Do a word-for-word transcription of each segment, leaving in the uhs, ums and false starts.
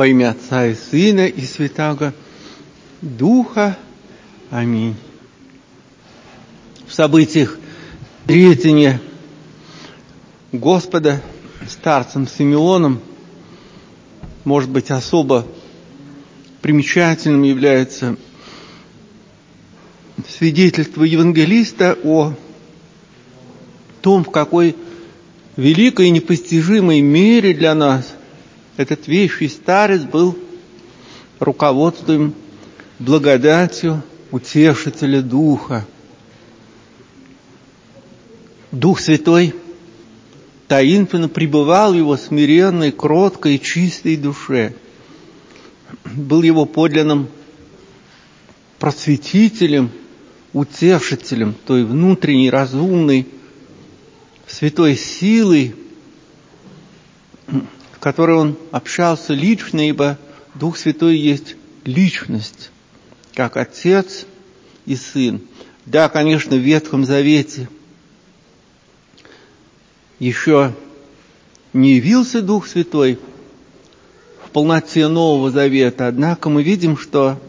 Во имя Отца и Сына и Святаго Духа. Аминь. В событиях Третения Господа старцем Симеоном, может быть, особо примечательным является свидетельство евангелиста о том, в какой великой и непостижимой мере для нас этот вещий старец был руководствуем благодатью утешителя Духа. Дух Святой таинственно пребывал в его смиренной, кроткой и чистой душе, был его подлинным просветителем, утешителем, той внутренней, разумной, святой силой, с которой он общался лично, ибо Дух Святой есть личность, как Отец и Сын. Да, конечно, в Ветхом Завете еще не явился Дух Святой в полноте Нового Завета, однако мы видим, что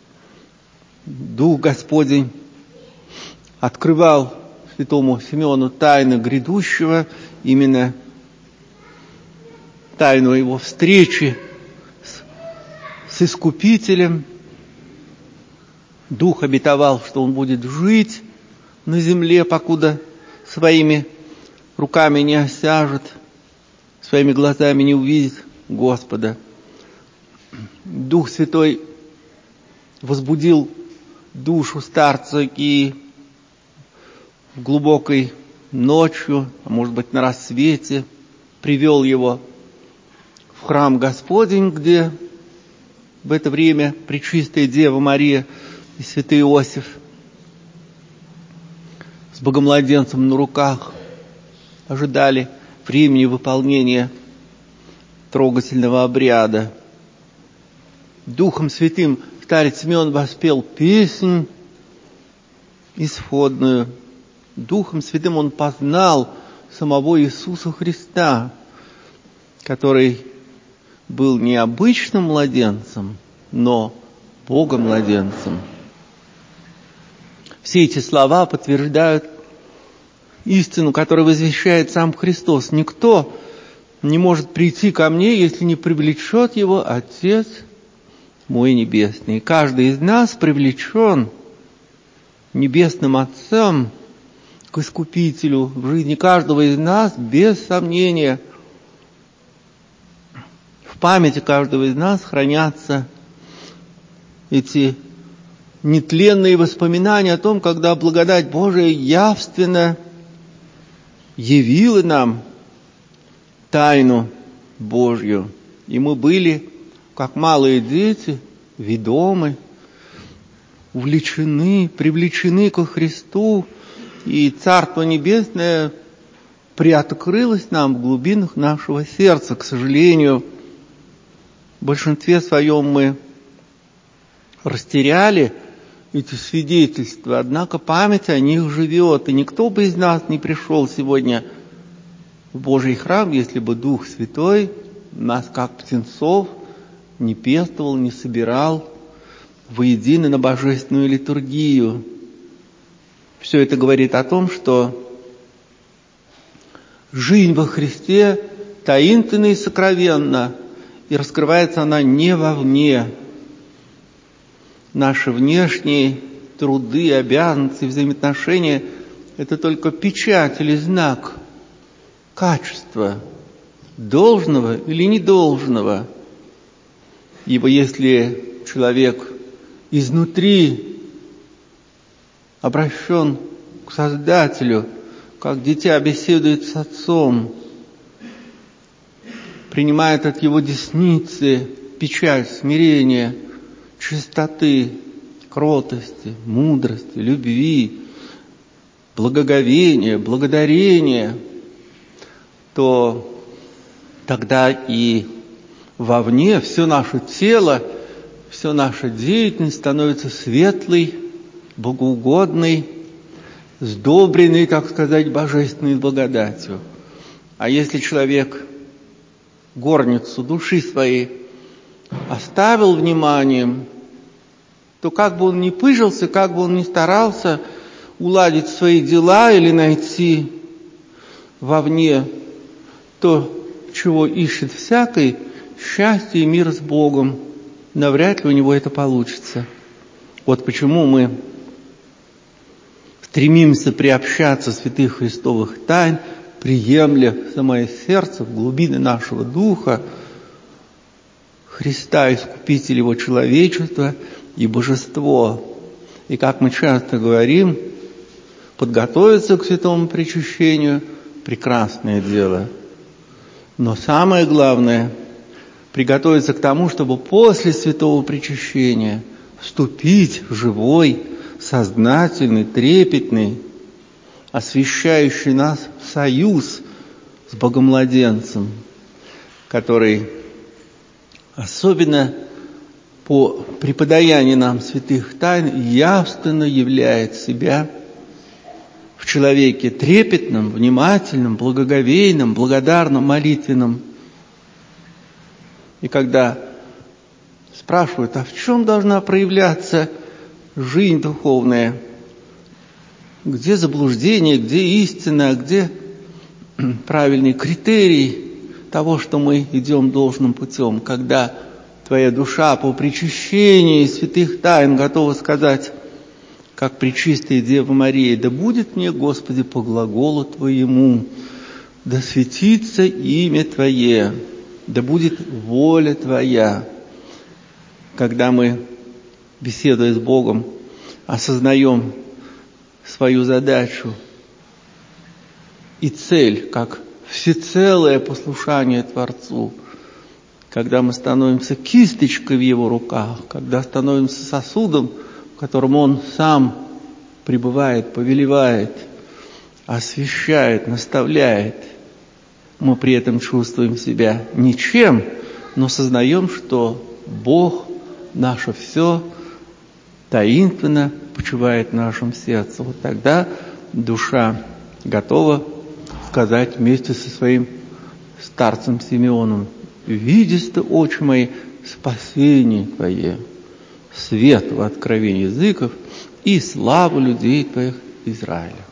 Дух Господень открывал святому Симеону тайну грядущего, именно тайну его встречи с, с Искупителем. Дух обетовал, что он будет жить на земле, покуда своими руками не осяжет, своими глазами не увидит Господа. Дух Святой возбудил душу старца и глубокой ночью, а может быть на рассвете, привел его в храм Господень, где в это время Пречистая Дева Мария и святый Иосиф с Богомладенцем на руках ожидали времени выполнения трогательного обряда. Духом Святым старец Симеон воспел песнь исходную. Духом Святым он познал самого Иисуса Христа, который был не обычным младенцем, но Богом-младенцем. Все эти слова подтверждают истину, которую возвещает сам Христос. Никто не может прийти ко мне, если не привлечет его Отец мой Небесный. И каждый из нас привлечен Небесным Отцом к Искупителю в жизни каждого из нас, без сомнения. В памяти каждого из нас хранятся эти нетленные воспоминания о том, когда благодать Божия явственно явила нам тайну Божью. И мы были, как малые дети, ведомы, увлечены, привлечены ко Христу, и Царство Небесное приоткрылось нам в глубинах нашего сердца. К сожалению, в большинстве своем мы растеряли эти свидетельства, однако память о них живет, и никто бы из нас не пришел сегодня в Божий храм, если бы Дух Святой нас, как птенцов, не пестовал, не собирал воедино на божественную литургию. Все это говорит о том, что жизнь во Христе таинственна и сокровенна, и раскрывается она не вовне. Наши внешние труды, обязанности, взаимоотношения – это только печать или знак качества, должного или недолжного. Ибо если человек изнутри обращен к Создателю, как дитя беседует с Отцом, принимает от Его десницы печать смирения, чистоты, кротости, мудрости, любви, благоговения, благодарения, то тогда и вовне все наше тело, все наша деятельность становится светлой, богоугодной, сдобренной, так сказать, божественной благодатью. А если человек горницу души своей оставил вниманием, то как бы он ни пыжился, как бы он ни старался уладить свои дела или найти вовне то, чего ищет всякий, счастье и мир с Богом, навряд ли у него это получится. Вот почему мы стремимся приобщаться святых Христовых тайн, приемля в самое сердце, в глубины нашего духа Христа, Искупителя Его человечества и Божество. И как мы часто говорим, подготовиться к святому причащению – прекрасное дело. Но самое главное – приготовиться к тому, чтобы после святого причащения вступить в живой, сознательный, трепетный, освящающий нас союз с Богомладенцем, который особенно по преподаянию нам святых тайн явственно являет себя в человеке трепетном, внимательном, благоговейном, благодарном, молитвенном. И когда спрашивают, а в чем должна проявляться жизнь духовная, где заблуждение, где истина, где правильный критерий того, что мы идем должным путем, когда твоя душа по причащении святых тайн готова сказать, как пречистая Дева Мария: да будет мне, Господи, по глаголу Твоему, да светится имя Твое, да будет воля Твоя. Когда мы, беседуя с Богом, осознаем свою задачу и цель, как всецелое послушание Творцу, когда мы становимся кисточкой в Его руках, когда становимся сосудом, в котором Он сам пребывает, повелевает, освящает, наставляет, мы при этом чувствуем себя ничем, но сознаем, что Бог, наше все, таинственно почивает в нашем сердце. Вот тогда душа готова сказать вместе со своим старцем Симеоном: «Видишь-то, очи мои, спасение Твое, свет в откровении языков и славу людей Твоих Израиля».